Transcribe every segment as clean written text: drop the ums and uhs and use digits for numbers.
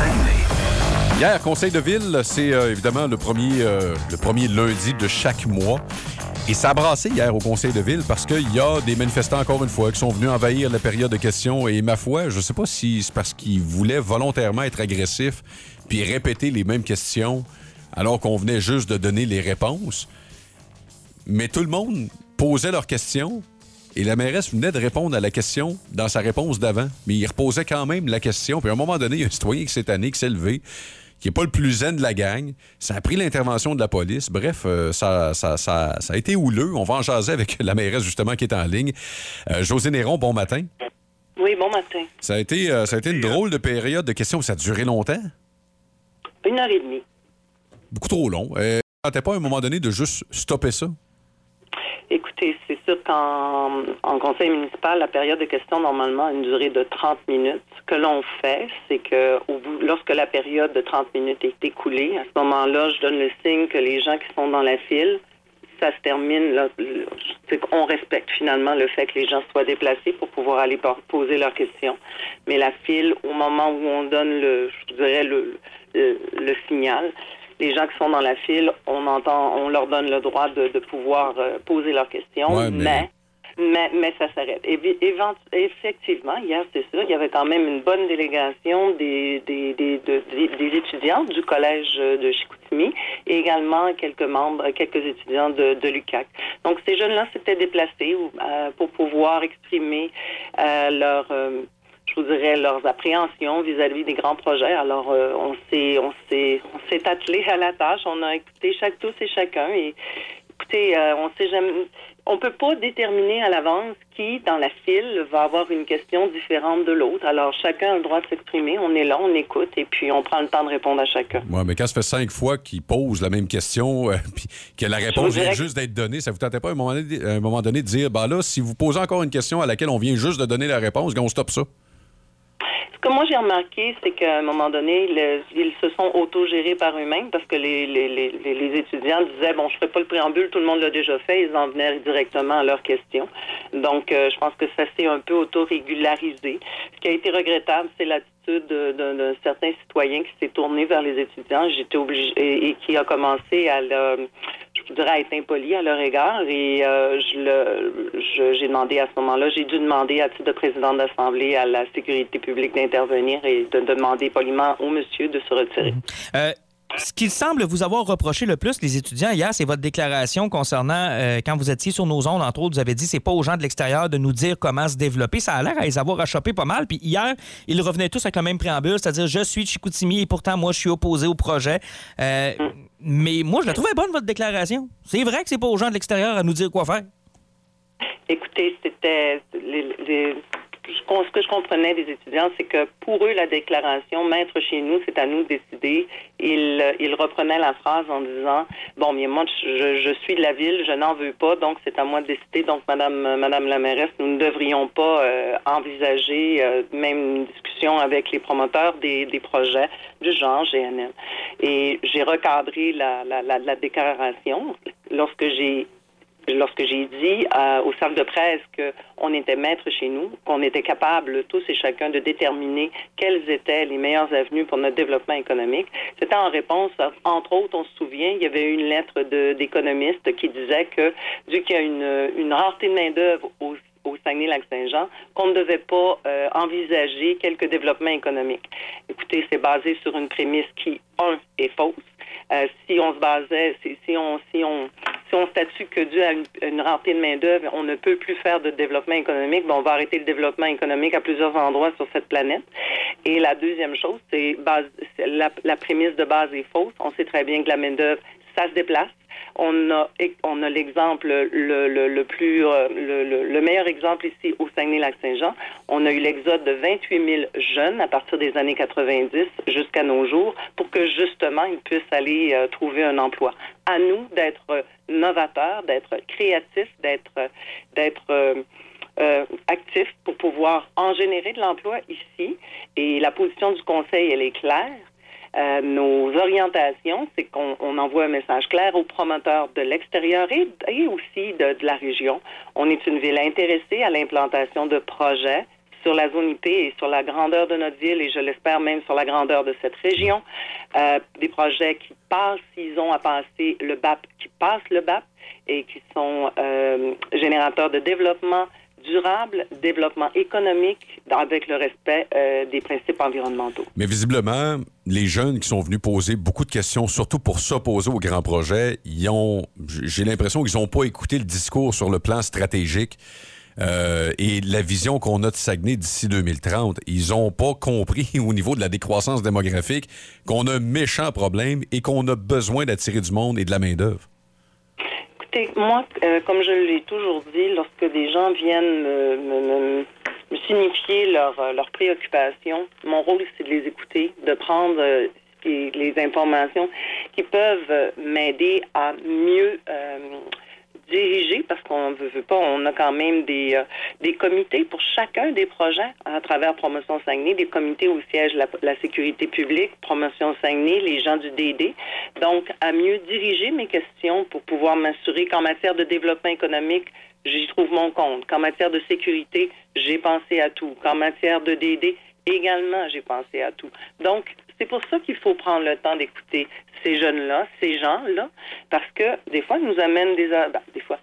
Hier, Conseil de ville, c'est évidemment le premier lundi de chaque mois. Et ça a brassé hier au Conseil de ville parce qu'il y a des manifestants, encore une fois, qui sont venus envahir la période de questions. Et ma foi, je ne sais pas si c'est parce qu'ils voulaient volontairement être agressifs puis répéter les mêmes questions alors qu'on venait juste de donner les réponses. Mais tout le monde posait leurs questions et la mairesse venait de répondre à la question dans sa réponse d'avant. Mais il reposait quand même la question. Puis à un moment donné, il y a un citoyen qui s'est tanné, qui s'est levé, qui n'est pas le plus zen de la gang. Ça a pris l'intervention de la police. Bref, ça a été houleux. On va en jaser avec la mairesse, justement, qui est en ligne. Josée Néron, bon matin. Oui, bon matin. Ça a été une drôle de période de questions. Ça a duré longtemps? 1h30. Beaucoup trop long. Ne tentait pas à un moment donné de juste stopper ça? Écoutez, c'est sûr qu'en conseil municipal, la période de questions, normalement, a une durée de 30 minutes. Ce que l'on fait, c'est que lorsque la période de 30 minutes est écoulée, à ce moment-là, je donne le signe que les gens qui sont dans la file, ça se termine, là, on respecte finalement le fait que les gens soient déplacés pour pouvoir aller poser leurs questions. Mais la file, au moment où on donne le signal, les gens qui sont dans la file, on leur donne le droit de pouvoir poser leurs questions, ouais, mais ça s'arrête. Effectivement, hier, c'est sûr, il y avait quand même une bonne délégation des étudiants du collège de Chicoutimi et également quelques étudiants de l'UQAC. Donc, ces jeunes-là s'étaient déplacés pour pouvoir exprimer leurs appréhensions vis-à-vis des grands projets. Alors, on s'est attelé à la tâche. On a écouté tous et chacun. Et écoutez, on peut pas déterminer à l'avance qui, dans la file, va avoir une question différente de l'autre. Alors, chacun a le droit de s'exprimer. On est là, on écoute, et puis on prend le temps de répondre à chacun. Oui, mais quand ça fait 5 fois qu'ils posent la même question, puis que la réponse vient juste d'être donnée, ça vous tentait pas à un moment donné de dire, ben là, si vous posez encore une question à laquelle on vient juste de donner la réponse, on stoppe ça? Ce que moi j'ai remarqué, c'est qu'à un moment donné, ils se sont autogérés par eux-mêmes parce que les étudiants disaient, bon, je ferai pas le préambule, tout le monde l'a déjà fait, ils en venaient directement à leurs questions. Donc, je pense que ça s'est un peu autorégularisé. Ce qui a été regrettable, c'est l'attitude d'un certain citoyen qui s'est tourné vers les étudiants. J'étais obligée et qui a commencé à être impoli à leur égard. Et j'ai demandé à ce moment-là, j'ai dû demander à titre de président d'Assemblée à la sécurité publique d'intervenir et de demander poliment au monsieur de se retirer. Ce qu'il semble vous avoir reproché le plus, les étudiants, hier, c'est votre déclaration concernant quand vous étiez sur nos ondes, entre autres, vous avez dit c'est pas aux gens de l'extérieur de nous dire comment se développer. Ça a l'air à les avoir achoppés pas mal. Puis hier, ils revenaient tous avec le même préambule, c'est-à-dire je suis de Chicoutimi et pourtant, moi, je suis opposé au projet. Mais moi, je la trouvais bonne, votre déclaration. C'est vrai que c'est pas aux gens de l'extérieur à nous dire quoi faire. Écoutez, c'était ce que je comprenais des étudiants, c'est que pour eux, la déclaration « Maître chez nous, c'est à nous de décider », ils reprenaient la phrase en disant « Bon, mais moi, je suis de la ville, je n'en veux pas, donc c'est à moi de décider. Donc, Madame la mairesse, nous ne devrions pas envisager même une discussion avec les promoteurs des projets du genre GNL. » Et j'ai recadré la déclaration lorsque j'ai dit au cercle de presse qu'on était maître chez nous, qu'on était capable tous et chacun de déterminer quelles étaient les meilleures avenues pour notre développement économique, c'était en réponse, entre autres, on se souvient, il y avait eu une lettre d'économistes qui disait que, vu qu'il y a une rareté de main-d'œuvre au Saguenay-Lac-Saint-Jean, qu'on ne devait pas envisager quelque développement économique. Écoutez, c'est basé sur une prémisse qui, est fausse. Si on se basait, si on statue que dû à une rareté de main-d'œuvre, on ne peut plus faire de développement économique, on va arrêter le développement économique à plusieurs endroits sur cette planète. Et la deuxième chose, c'est la prémisse de base est fausse. On sait très bien que la main-d'œuvre, ça se déplace. On a l'exemple le meilleur exemple ici au Saguenay-Lac-Saint-Jean. On a eu l'exode de 28 000 jeunes à partir des années 90 jusqu'à nos jours pour que justement ils puissent aller trouver un emploi. À nous d'être novateurs, d'être créatifs, d'être actifs pour pouvoir en générer de l'emploi ici. Et la position du Conseil, elle est claire. Nos orientations, c'est qu'on envoie un message clair aux promoteurs de l'extérieur et aussi de la région. On est une ville intéressée à l'implantation de projets sur la zone IP et sur la grandeur de notre ville et je l'espère même sur la grandeur de cette région. Des projets qui passent, s'ils ont à passer le BAP, qui passent le BAP et qui sont générateurs de développement durable, développement économique avec le respect des principes environnementaux. Mais visiblement, les jeunes qui sont venus poser beaucoup de questions, surtout pour s'opposer aux grands projets, j'ai l'impression qu'ils n'ont pas écouté le discours sur le plan stratégique et la vision qu'on a de Saguenay d'ici 2030. Ils n'ont pas compris au niveau de la décroissance démographique qu'on a un méchant problème et qu'on a besoin d'attirer du monde et de la main-d'œuvre. Moi, comme je l'ai toujours dit, lorsque des gens viennent me signifier leurs préoccupations, mon rôle, c'est de les écouter, de prendre les informations qui peuvent m'aider à mieux diriger, parce qu'on veut pas, on a quand même des comités pour chacun des projets à travers Promotion Saguenay, des comités au siège de la sécurité publique, Promotion Saguenay, les gens du DD. Donc, à mieux diriger mes questions pour pouvoir m'assurer qu'en matière de développement économique, j'y trouve mon compte. Qu'en matière de sécurité, j'ai pensé à tout. Qu'en matière de DD, également, j'ai pensé à tout. Donc, c'est pour ça qu'il faut prendre le temps d'écouter ces jeunes-là, ces gens-là, parce que des fois, ils nous amènent des fois,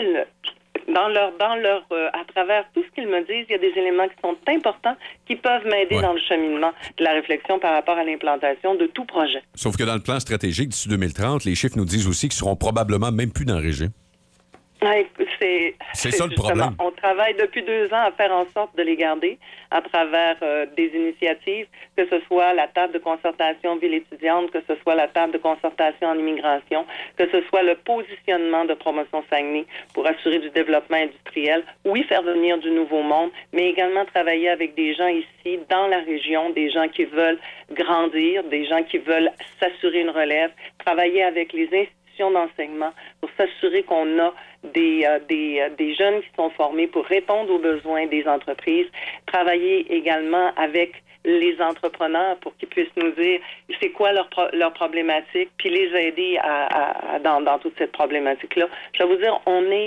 à travers tout ce qu'ils me disent, il y a des éléments qui sont importants qui peuvent m'aider dans le cheminement de la réflexion par rapport à l'implantation de tout projet. Sauf que dans le plan stratégique d'ici 2030, les chiffres nous disent aussi qu'ils seront probablement même plus dans le régime. C'est ça le problème. On travaille depuis 2 ans à faire en sorte de les garder à travers des initiatives, que ce soit la table de concertation ville étudiante, que ce soit la table de concertation en immigration, que ce soit le positionnement de Promotion Saguenay pour assurer du développement industriel. Oui, faire venir du nouveau monde, mais également travailler avec des gens ici, dans la région, des gens qui veulent grandir, des gens qui veulent s'assurer une relève, travailler avec les institutions d'enseignement pour s'assurer qu'on a des jeunes qui sont formés pour répondre aux besoins des entreprises, travailler également avec les entrepreneurs pour qu'ils puissent nous dire c'est quoi leur problématique, puis les aider dans toute cette problématique-là. Je vais vous dire,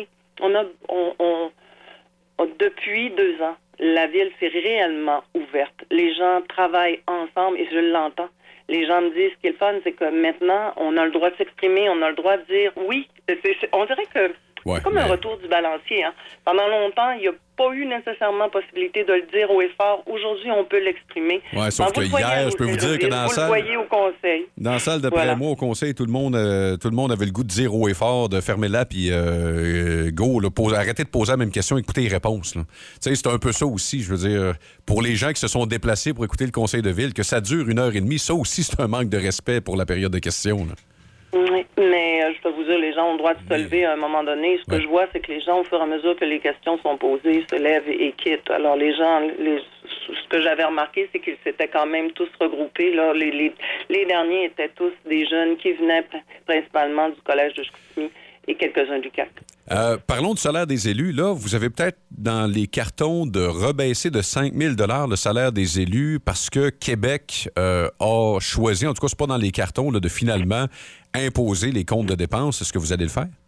depuis 2 ans, la ville s'est réellement ouverte. Les gens travaillent ensemble et je l'entends. Les gens me disent ce qui est le fun, c'est que maintenant, on a le droit de s'exprimer, on a le droit de dire oui. On dirait que c'est comme un retour du balancier. Hein. Pendant longtemps, il n'y a pas eu nécessairement possibilité de le dire haut et fort. Aujourd'hui, on peut l'exprimer. Oui, sauf que hier, je peux vous dire que dans la salle... Vous le voyez au conseil. Dans la salle d'après moi, au conseil, tout le monde avait le goût de dire haut et fort, de fermer là, puis go, là, arrêtez de poser la même question, écoutez les réponses. Tu sais, c'est un peu ça aussi, je veux dire, pour les gens qui se sont déplacés pour écouter le conseil de ville, que ça dure 1h30, ça aussi, c'est un manque de respect pour la période de questions. Là. Oui, mais je peux vous dire, les gens ont le droit de se lever à un moment donné. Ce que je vois, c'est que les gens, au fur et à mesure que les questions sont posées, se lèvent et quittent. Alors, les gens, ce que j'avais remarqué, c'est qu'ils s'étaient quand même tous regroupés. Là. Les derniers étaient tous des jeunes qui venaient principalement du Collège de Chicoutimi et quelques-uns du CAC. Parlons du salaire des élus. Là, vous avez peut-être dans les cartons de rebaisser de 5 000 $ le salaire des élus parce que Québec a choisi, en tout cas, c'est pas dans les cartons, là, de finalement imposer les comptes de dépenses. Est-ce que vous allez le faire?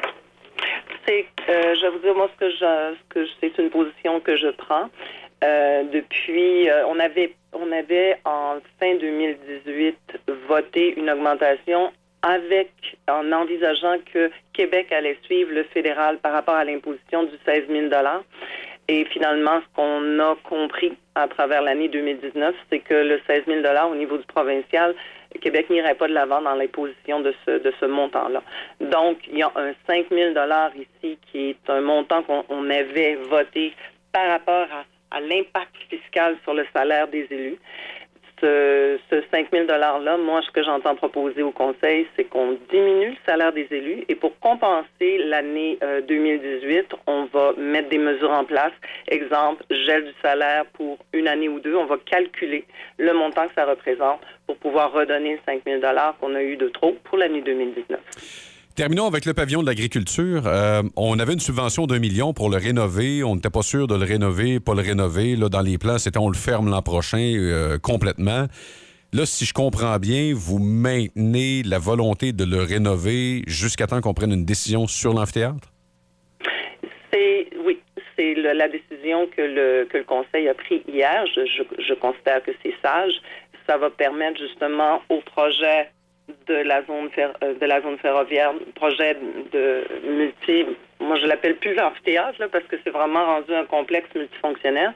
Je vais vous dire, moi, c'est une position que je prends. Depuis, on avait en fin 2018 voté une augmentation en envisageant que Québec allait suivre le fédéral par rapport à l'imposition du 16 000 $. Et finalement, ce qu'on a compris à travers l'année 2019, c'est que le 16 000 $ au niveau du provincial, Québec n'irait pas de l'avant dans l'imposition de ce montant-là. Donc, il y a un 5 000 $ ici qui est un montant qu'on avait voté par rapport à l'impact fiscal sur le salaire des élus. Ce 5 000 $-là, moi, ce que j'entends proposer au Conseil, c'est qu'on diminue le salaire des élus et pour compenser l'année 2018, on va mettre des mesures en place. Exemple, gel du salaire pour 1 année ou 2. On va calculer le montant que ça représente pour pouvoir redonner le 5 000 $ qu'on a eu de trop pour l'année 2019. Terminons avec le pavillon de l'agriculture. On avait une subvention d'1 million pour le rénover. On n'était pas sûr de le rénover, pas le rénover. Là, dans les plans, c'était on le ferme l'an prochain complètement. Là, si je comprends bien, vous maintenez la volonté de le rénover jusqu'à temps qu'on prenne une décision sur l'amphithéâtre? Oui. c'est la décision que le Conseil a prise hier. Je considère que c'est sage. Ça va permettre justement au projet de la zone ferroviaire, projet de moi je l'appelle plus l'amphithéâtre là, parce que c'est vraiment rendu un complexe multifonctionnel,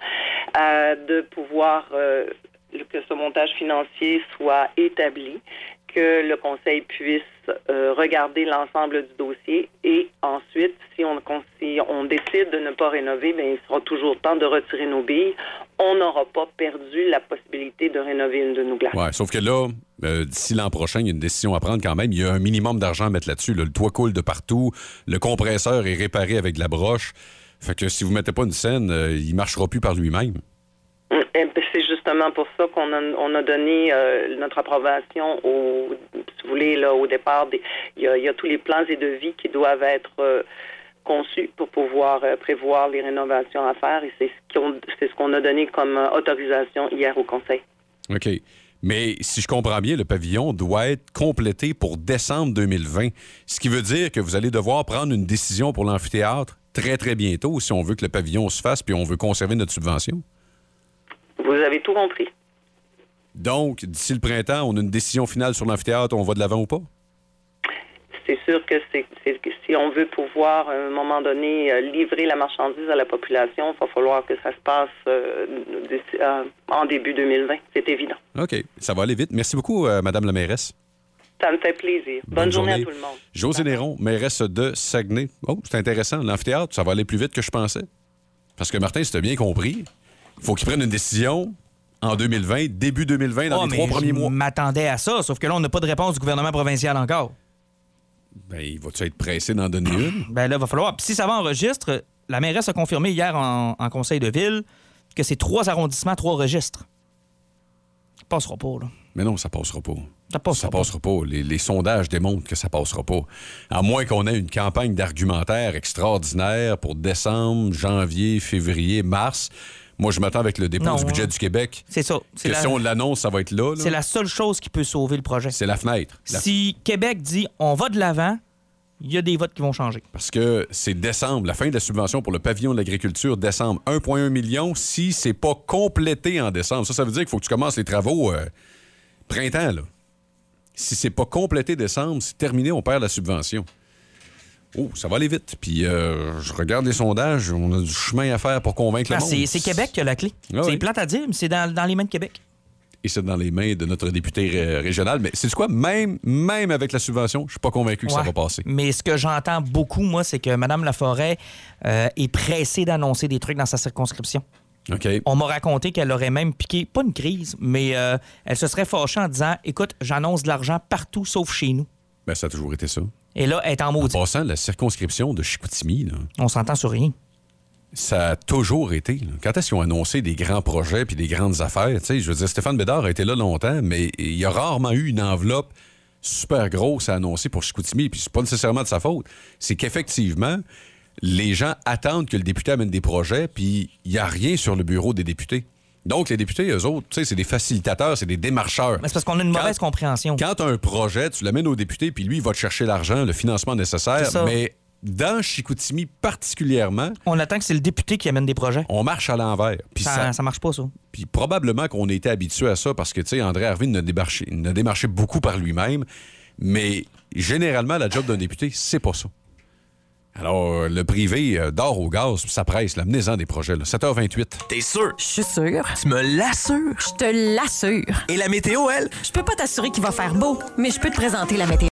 de pouvoir que ce montage financier soit établi, que le Conseil puisse regarder l'ensemble du dossier et ensuite, si on décide de ne pas rénover, bien, il sera toujours temps de retirer nos billes. On n'aura pas perdu la possibilité de rénover une de nos glaces. Ouais, sauf que là, d'ici l'an prochain, il y a une décision à prendre quand même. Il y a un minimum d'argent à mettre là-dessus. Là. Le toit coule de partout. Le compresseur est réparé avec de la broche. Fait que si vous ne mettez pas une scène, il ne marchera plus par lui-même. C'est justement pour ça qu'on a donné notre approbation si vous voulez, là, au départ. Il y a tous les plans et devis qui doivent être conçus pour pouvoir prévoir les rénovations à faire. Et c'est ce qu'on a donné comme autorisation hier au Conseil. OK. Mais si je comprends bien, le pavillon doit être complété pour décembre 2020. Ce qui veut dire que vous allez devoir prendre une décision pour l'amphithéâtre très, très bientôt si on veut que le pavillon se fasse puis on veut conserver notre subvention. Vous avez tout compris. Donc, d'ici le printemps, on a une décision finale sur l'amphithéâtre, on va de l'avant ou pas? C'est sûr que si on veut pouvoir, à un moment donné, livrer la marchandise à la population, il va falloir que ça se passe en début 2020. C'est évident. OK. Ça va aller vite. Merci beaucoup, Madame la mairesse. Ça me fait plaisir. Bonne journée à tout le monde. Josée Néron, mairesse de Saguenay. Oh, c'est intéressant. L'amphithéâtre, ça va aller plus vite que je pensais. Parce que Martin, si tu as bien compris, il faut qu'il prenne une décision en 2020, début 2020, dans les 3 premiers mois. Je m'attendais à ça, sauf que là, on n'a pas de réponse du gouvernement provincial encore. Ben, il va-tu être pressé d'en donner une? Ben là, il va falloir. Puis si ça va en registre, la mairesse a confirmé hier en conseil de ville que c'est 3 arrondissements, 3 registres. Ça passera pas, là. Mais non, ça passera pas. Ça passera pas. Les sondages démontrent que ça passera pas. À moins qu'on ait une campagne d'argumentaire extraordinaire pour décembre, janvier, février, mars. Moi, je m'attends avec le dépôt du budget du Québec. C'est ça. Si on l'annonce, ça va être là. C'est la seule chose qui peut sauver le projet. C'est la fenêtre. Si Québec dit on va de l'avant, il y a des votes qui vont changer. Parce que c'est décembre, la fin de la subvention pour le pavillon de l'agriculture, décembre. 1,1 million si c'est pas complété en décembre. Ça veut dire qu'il faut que tu commences les travaux printemps, là. Si c'est pas complété décembre, c'est terminé, on perd la subvention. Oh, ça va aller vite. Puis je regarde les sondages, on a du chemin à faire pour convaincre le monde. C'est Québec qui a la clé. Ah, c'est plate à dire, mais c'est dans les mains de Québec. Et c'est dans les mains de notre député régional. Mais c'est quoi? Même avec la subvention, je suis pas convaincu que ça va passer. Mais ce que j'entends beaucoup, moi, c'est que Mme Laforêt est pressée d'annoncer des trucs dans sa circonscription. OK. On m'a raconté qu'elle aurait même piqué, pas une crise, mais elle se serait fâchée en disant « Écoute, j'annonce de l'argent partout sauf chez nous. » Ben, ça a toujours été ça. Et là, elle est en maudit. En passant, la circonscription de Chicoutimi, là, on s'entend sur rien. Ça a toujours été. Là. Quand est-ce qu'ils ont annoncé des grands projets puis des grandes affaires? Je veux dire, Stéphane Bédard a été là longtemps, mais il y a rarement eu une enveloppe super grosse à annoncer pour Chicoutimi. Puis c'est pas nécessairement de sa faute. C'est qu'effectivement, les gens attendent que le député amène des projets, puis il n'y a rien sur le bureau des députés. Donc, les députés, eux autres, c'est des facilitateurs, c'est des démarcheurs. Mais c'est parce qu'on a une mauvaise compréhension. Quand tu as un projet, tu l'amènes au député, puis lui, il va te chercher l'argent, le financement nécessaire. Mais dans Chicoutimi particulièrement... on attend que c'est le député qui amène des projets. On marche à l'envers. Puis ça marche pas, ça. Puis probablement qu'on a été habitué à ça parce que, tu sais, André Harvey n'a démarché beaucoup par lui-même. Mais généralement, la job d'un député, c'est pas ça. Alors, le privé dort au gaz, ça presse. Menez-en des projets. Là. 7h28. T'es sûr? Je suis sûr. Tu me l'assures? Je te l'assure. Et la météo, elle? Je peux pas t'assurer qu'il va faire beau, mais je peux te présenter la météo.